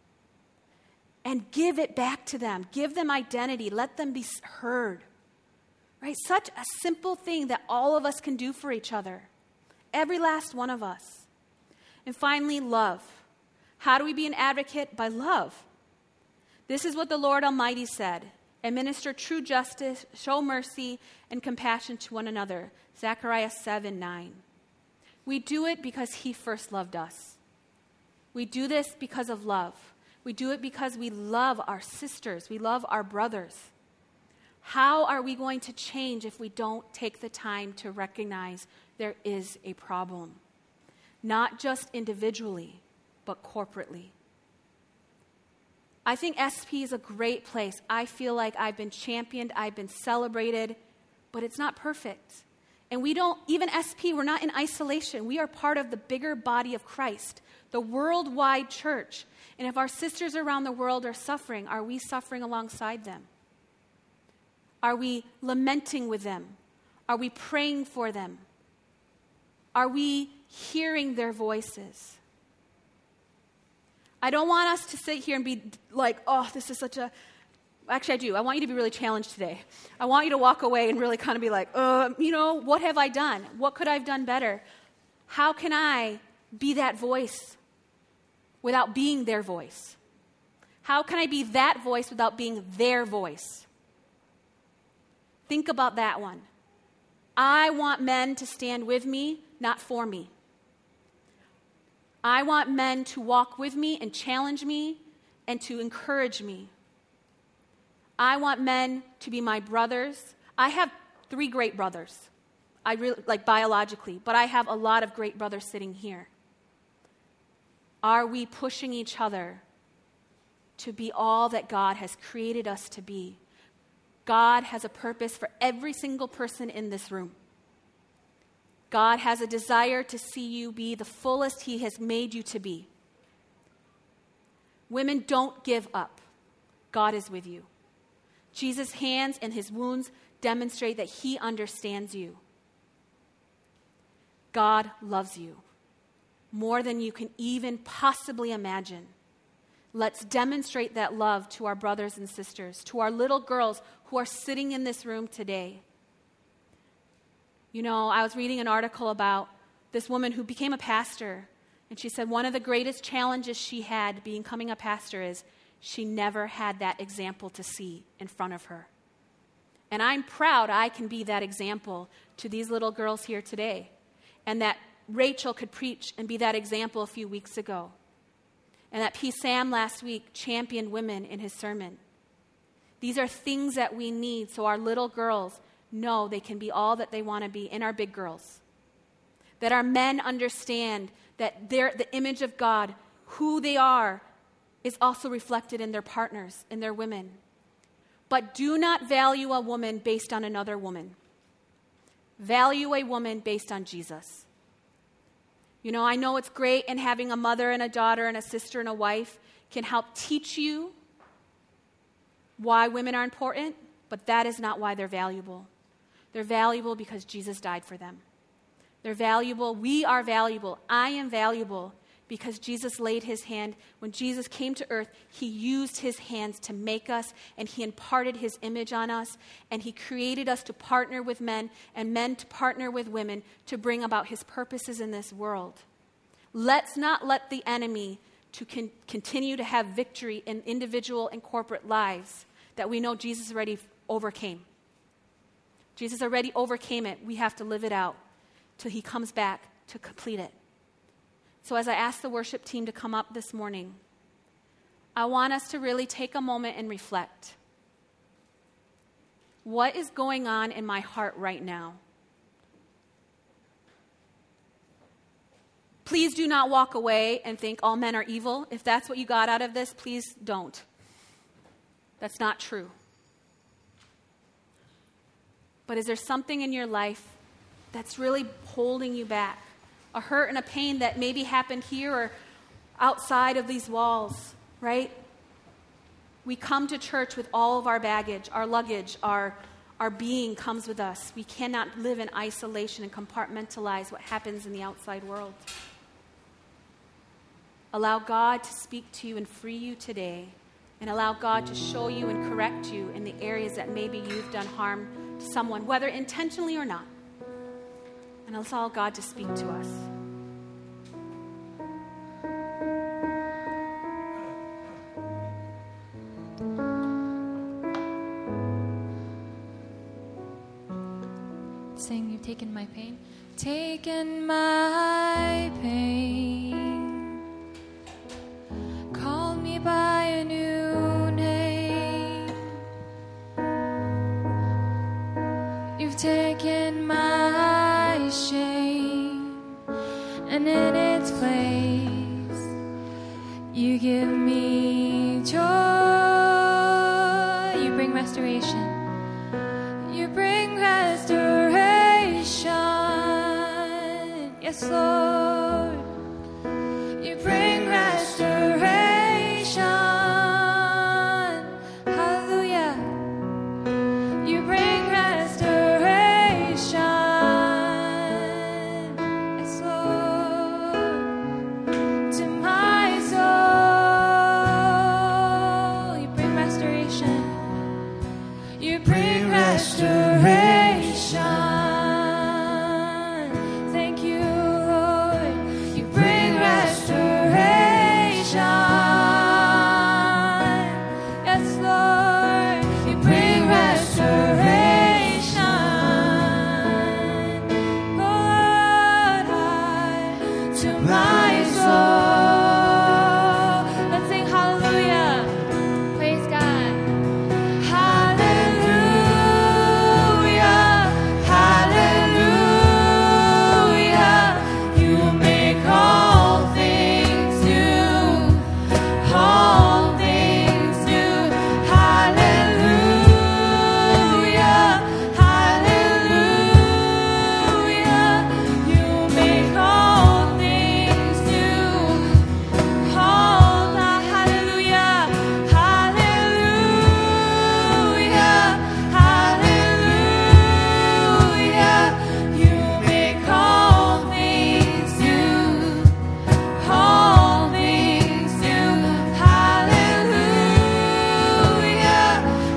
And give it back to them. Give them identity. Let them be heard. Right? Such a simple thing that all of us can do for each other. Every last one of us. And finally, love. How do we be an advocate? By love. This is what the Lord Almighty said. Administer true justice, show mercy, and compassion to one another. Zechariah seven nine. We do it because he first loved us. We do this because of love. We do it because we love our sisters. We love our brothers. How are we going to change if we don't take the time to recognize there is a problem? Not just individually, but corporately. I think S P is a great place. I feel like I've been championed, I've been celebrated, but it's not perfect. And we don't, even S P, we're not in isolation. We are part of the bigger body of Christ, the worldwide church. And if our sisters around the world are suffering, are we suffering alongside them? Are we lamenting with them? Are we praying for them? Are we hearing their voices? I don't want us to sit here and be like, oh, this is such a... Actually, I do. I want you to be really challenged today. I want you to walk away and really kind of be like, uh, you know, what have I done? What could I have done better? How can I be that voice without being their voice? How can I be that voice without being their voice? Think about that one. I want men to stand with me, not for me. I want men to walk with me and challenge me and to encourage me. I want men to be my brothers. I have three great brothers, I really, like biologically, but I have a lot of great brothers sitting here. Are we pushing each other to be all that God has created us to be? God has a purpose for every single person in this room. God has a desire to see you be the fullest He has made you to be. Women, don't give up. God is with you. Jesus' hands and His wounds demonstrate that He understands you. God loves you more than you can even possibly imagine. Let's demonstrate that love to our brothers and sisters, to our little girls who are sitting in this room today. You know, I was reading an article about this woman who became a pastor, and she said one of the greatest challenges she had becoming a pastor is she never had that example to see in front of her. And I'm proud I can be that example to these little girls here today, and that Rachel could preach and be that example a few weeks ago. And that P. Sam last week championed women in his sermon. These are things that we need so our little girls know they can be all that they want to be, and our big girls. That our men understand that they're the image of God, who they are, is also reflected in their partners, in their women. But do not value a woman based on another woman. Value a woman based on Jesus. You know, I know it's great, and having a mother and a daughter and a sister and a wife can help teach you why women are important, but that is not why they're valuable. They're valuable because Jesus died for them. They're valuable. We are valuable. I am valuable because Jesus laid His hand. When Jesus came to earth, He used His hands to make us, and He imparted His image on us, and He created us to partner with men and men to partner with women to bring about His purposes in this world. Let's not let the enemy to con- continue to have victory in individual and corporate lives that we know Jesus already overcame. Jesus already overcame it. We have to live it out till He comes back to complete it. So as I ask the worship team to come up this morning, I want us to really take a moment and reflect. What is going on in my heart right now? Please do not walk away and think all men are evil. If that's what you got out of this, please don't. That's not true. But is there something in your life that's really holding you back? A hurt and a pain that maybe happened here or outside of these walls, right? We come to church with all of our baggage, our luggage, our, our being comes with us. We cannot live in isolation and compartmentalize what happens in the outside world. Allow God to speak to you and free you today, and allow God to show you and correct you in the areas that maybe you've done harm to someone, whether intentionally or not. And allow God to speak to us. Sing, you've taken my pain. Taken my pain. Called me by a new name. You've taken my shame, and in its place, you give me joy. You bring restoration. You bring restoration. Yes, Lord. You bring restoration. Hallelujah. You bring restoration. Yes, Lord. To my soul. You bring restoration. You bring restoration. Thank you, Lord. You bring restoration. Yes, Lord. You bring restoration. Lord, I, to my soul. Let's sing hallelujah. Praise God. Hallelujah. Hallelujah. You make all things new. All things new. Hallelujah. Hallelujah. You make all things new. All the hallelujah. Hallelujah. Hallelujah. You make all things new. All things new. Hallelujah.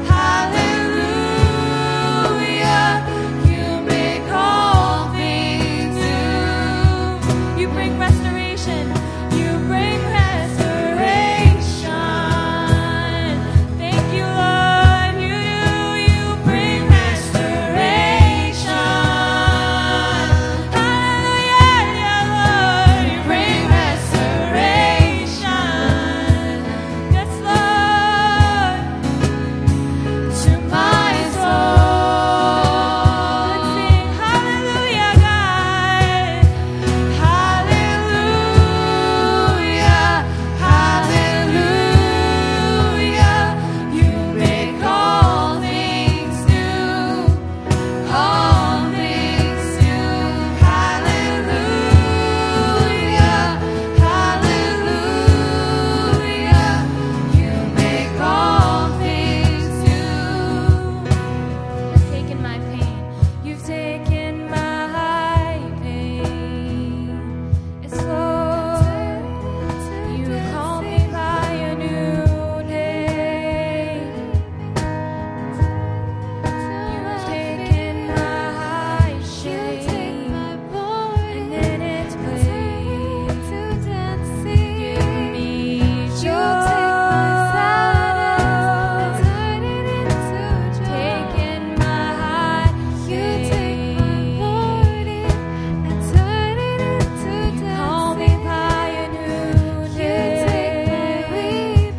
Hallelujah. You make all things new. You bring restoration. You bring restoration. Thank you, Lord. You do. You bring restoration. Hallelujah, yeah, Lord. You bring restoration. Yes, Lord. To my soul. Let's sing hallelujah, God. Hallelujah. Hallelujah. You make all things new. All things new. Hallelujah. Hallelujah. You make all things new. You've taken my pain. You've taken my pain. It's Lord. You call me by a new name. You've taken my shame, and in its place, give me joy. Taken my shame, you call me by a new name.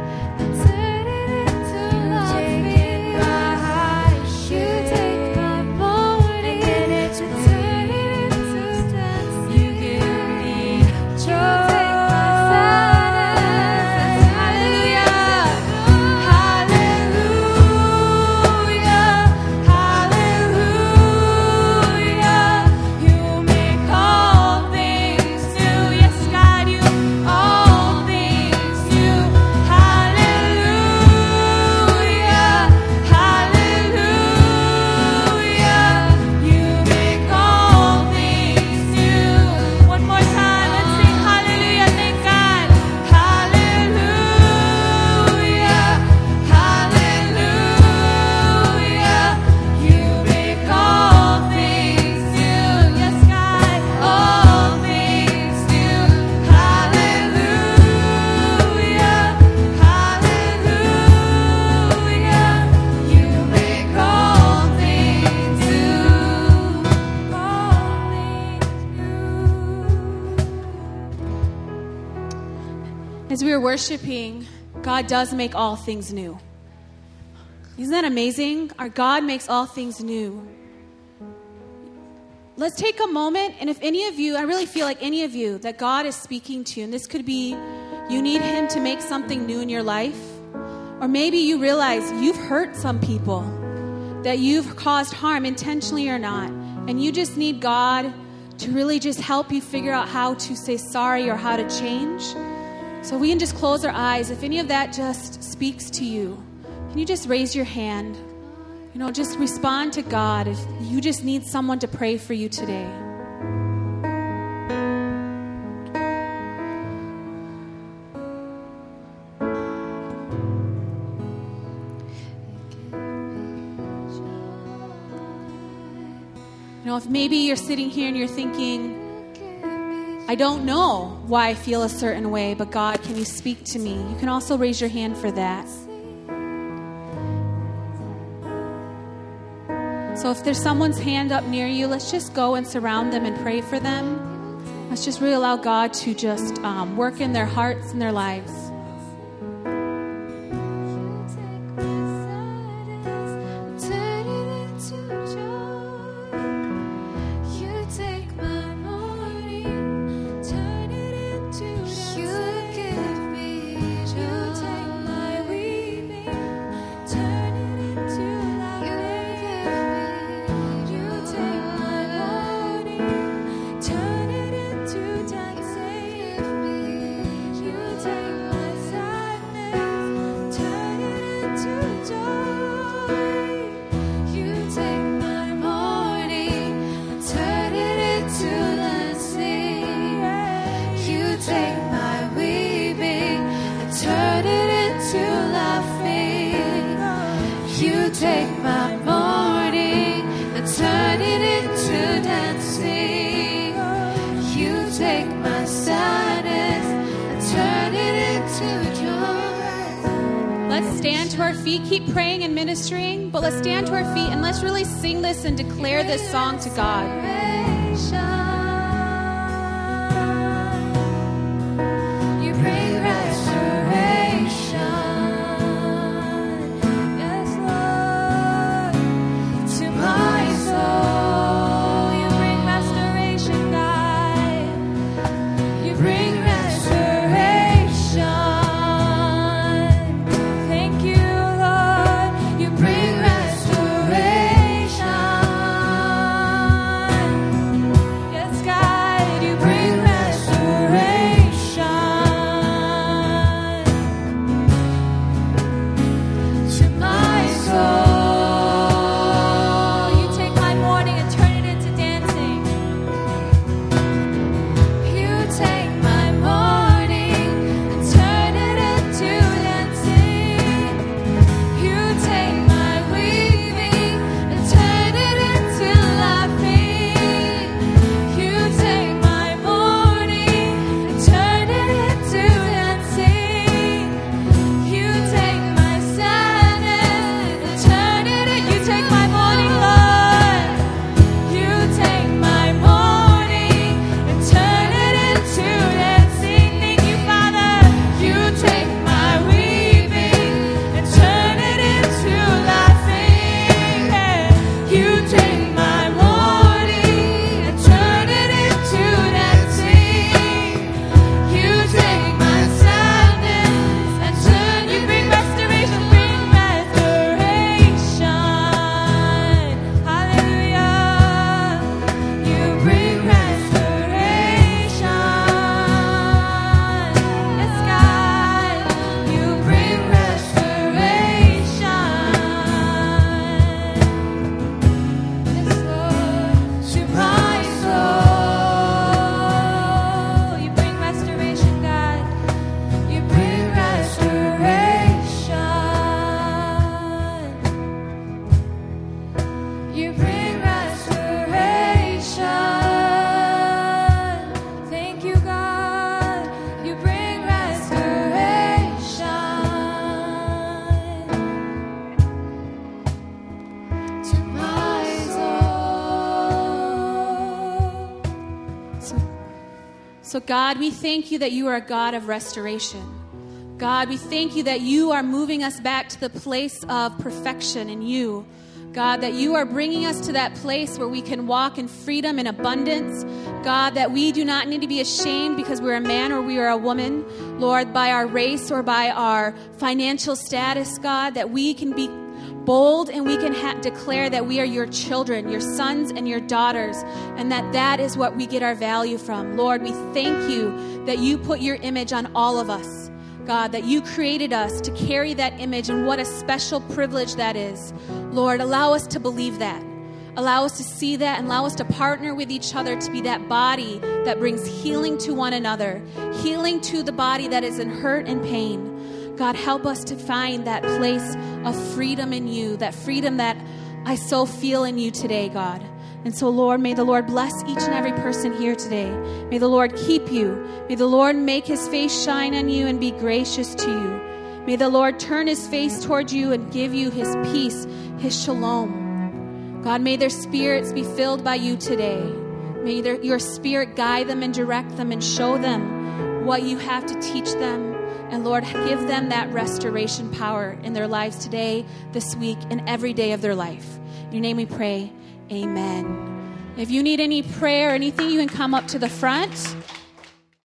Taken my shame, and in its place, you give me joy. Hallelujah. Hallelujah. Hallelujah. You make all things new. Yes, God, you all things new. Hallelujah. Hallelujah. You make all things new. One more time, let's sing hallelujah. Thank God. Hallelujah. Hallelujah. You make all things new. Yes, God. All things new. Hallelujah. Hallelujah. You make all things new. All things new. As we were worshiping, God does make all things new. Isn't that amazing? Our God makes all things new. let's take a moment, and if any of you, I really feel like any of you, that God is speaking to you, and this could be you need Him to make something new in your life, or maybe you realize you've hurt some people, that you've caused harm intentionally or not, and you just need God to really just help you figure out how to say sorry or how to change. So we can just close our eyes. If any of that just speaks to you, can you just raise your hand? You know, just respond to God if you just need someone to pray for you today. You know, if maybe you're sitting here and you're thinking, I don't know why I feel a certain way, but God, can you speak to me? You can also raise your hand for that. So if there's someone's hand up near you, let's just go and surround them and pray for them. Let's just really allow God to just um, work in their hearts and their lives. Keep praying and ministering, but let's stand to our feet and let's really sing this and declare this song to God. You bring restoration. Yes, Lord, to my soul. You bring restoration, God. You bring restoration. So God, we thank you that you are a God of restoration. God, we thank you that you are moving us back to the place of perfection in you. God, that you are bringing us to that place where we can walk in freedom and abundance. God, that we do not need to be ashamed because we're a man or we are a woman, Lord, by our race or by our financial status, God, that we can be bold and we can ha- declare that we are your children, your sons and your daughters, and that that is what we get our value from. Lord, we thank you that you put your image on all of us. God, that you created us to carry that image, and what a special privilege that is. Lord, allow us to believe that. Allow us to see that, and allow us to partner with each other to be that body that brings healing to one another, healing to the body that is in hurt and pain. God, help us to find that place of freedom in you, that freedom that I so feel in you today, God. And so, Lord, may the Lord bless each and every person here today. May the Lord keep you. May the Lord make his face shine on you and be gracious to you. May the Lord turn his face toward you and give you his peace, his shalom. God, may their spirits be filled by you today. May their, your spirit guide them and direct them and show them what you have to teach them. And Lord, give them that restoration power in their lives today, this week, and every day of their life. In your name we pray, amen. If you need any prayer or anything, you can come up to the front.